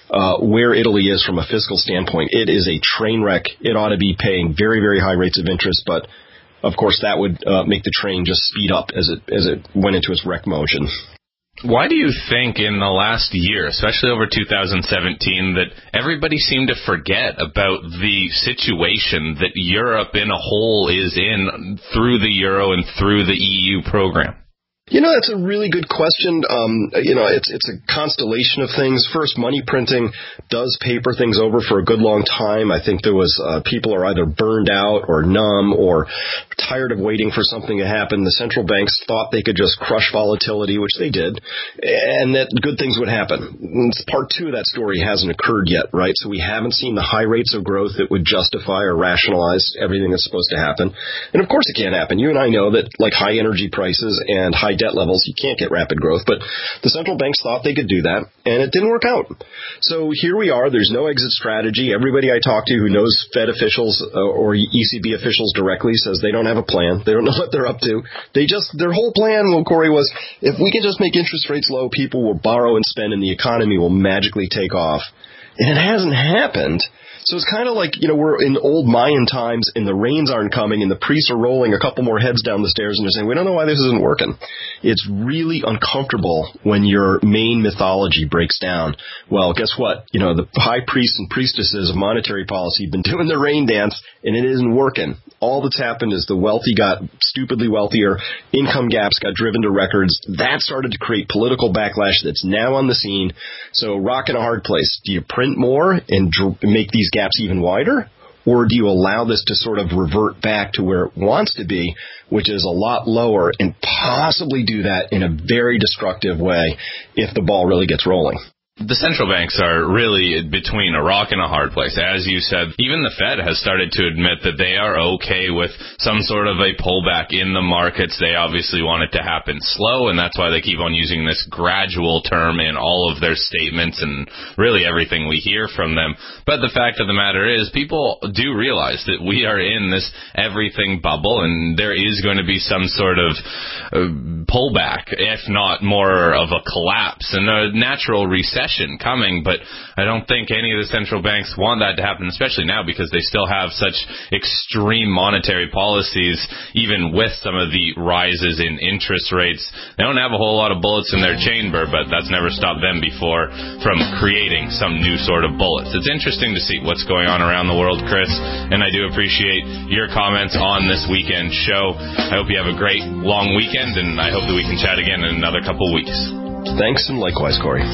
uh, where Italy is from a fiscal standpoint. It is a train wreck. It ought to be paying very, very high rates of interest, but of course that would uh, make the train just speed up as it as it went into its wreck motion. Why do you think in the last year, especially over two thousand seventeen, that everybody seemed to forget about the situation that Europe in a whole is in through the euro and through the E U program? You know, that's a really good question. Um, you know, it's it's a constellation of things. First, money printing does paper things over for a good long time. I think there was uh, people are either burned out or numb or tired of waiting for something to happen. The central banks thought they could just crush volatility, which they did, and that good things would happen. And part two of that story hasn't occurred yet, right? So we haven't seen the high rates of growth that would justify or rationalize everything that's supposed to happen. And of course it can't happen. You and I know that like high energy prices and high debt levels, you can't get rapid growth, but the central banks thought they could do that, and it didn't work out. So here we are. There's no exit strategy. Everybody I talk to who knows Fed officials uh, or E C B officials directly says they don't have a plan. They don't know what they're up to. They just, their whole plan, well, Corey, was if we can just make interest rates low, people will borrow and spend, and the economy will magically take off. And it hasn't happened. So it's kind of like, you know, we're in old Mayan times and the rains aren't coming and the priests are rolling a couple more heads down the stairs and they're saying, we don't know why this isn't working. It's really uncomfortable when your main mythology breaks down. Well, guess what? You know, the high priests and priestesses of monetary policy have been doing the rain dance and it isn't working. All that's happened is the wealthy got stupidly wealthier, income gaps got driven to records. That started to create political backlash that's now on the scene. So rock in a hard place. Do you print more and dr- make these gaps even wider? Or do you allow this to sort of revert back to where it wants to be, which is a lot lower, and possibly do that in a very destructive way if the ball really gets rolling? The central banks are really between a rock and a hard place. As you said, even the Fed has started to admit that they are okay with some sort of a pullback in the markets. They obviously want it to happen slow, and that's why they keep on using this gradual term in all of their statements and really everything we hear from them. But the fact of the matter is, people do realize that we are in this everything bubble, and there is going to be some sort of uh, pullback, if not more of a collapse, and a natural recession coming, but I don't think any of the central banks want that to happen, especially now because they still have such extreme monetary policies, even with some of the rises in interest rates. They don't have a whole lot of bullets in their chamber, but that's never stopped them before from creating some new sort of bullets. It's interesting to see what's going on around the world, Chris, and I do appreciate your comments on this weekend show. I hope you have a great long weekend, and I hope that we can chat again in another couple weeks. Thanks, and likewise, Corey.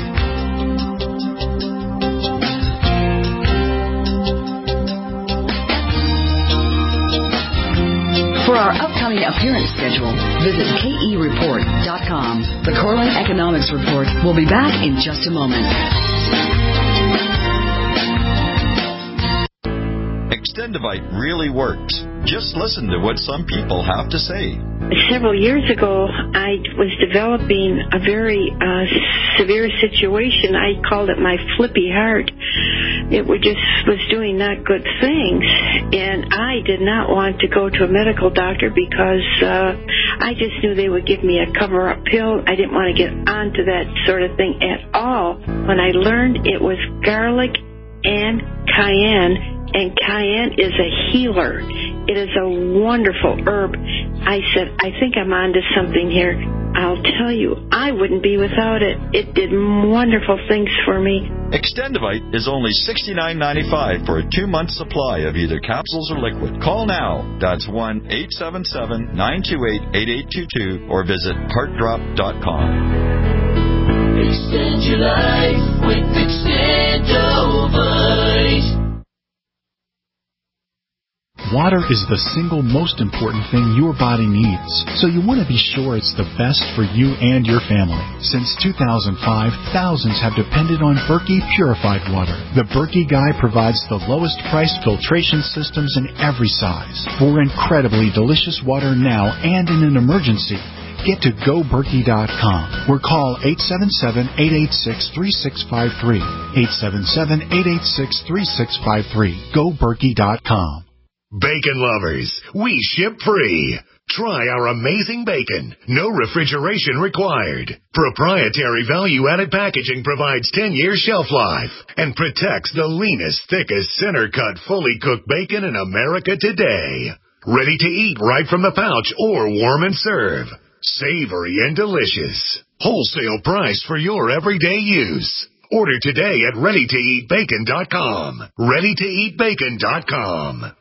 For our upcoming appearance schedule, visit K E report dot com. The Corlin Economics Report will be back in just a moment. Extendivite really works. Just listen to what some people have to say. Several years ago, I was developing a very uh, severe situation. I called it my flippy heart. It was just was doing not good things, and I did not want to go to a medical doctor because uh, I just knew they would give me a cover-up pill. I didn't want to get onto that sort of thing at all. When I learned it was garlic and cayenne, and cayenne is a healer. It is a wonderful herb. I said, I think I'm onto something here. I'll tell you, I wouldn't be without it. It did wonderful things for me. Extendivite is only sixty-nine ninety-five for a two-month supply of either capsules or liquid. Call now. That's one eight seven seven, nine two eight, eight eight two two or visit heart drop dot com. Extend your life with Extendivite. Water is the single most important thing your body needs, so you want to be sure it's the best for you and your family. Since two thousand five, thousands have depended on Berkey purified water. The Berkey Guy provides the lowest priced filtration systems in every size for incredibly delicious water now and in an emergency. Get to go berkey dot com or call eight seven seven, eight eight six, three six five three. eight seven seven, eight eight six, three six five three. go berkey dot com. Bacon lovers, we ship free. Try our amazing bacon. No refrigeration required. Proprietary value-added packaging provides ten years shelf life and protects the leanest, thickest, center-cut, fully cooked bacon in America today. Ready to eat right from the pouch or warm and serve. Savory and delicious. Wholesale price for your everyday use. Order today at ready to eat bacon dot com. ready to eat bacon dot com.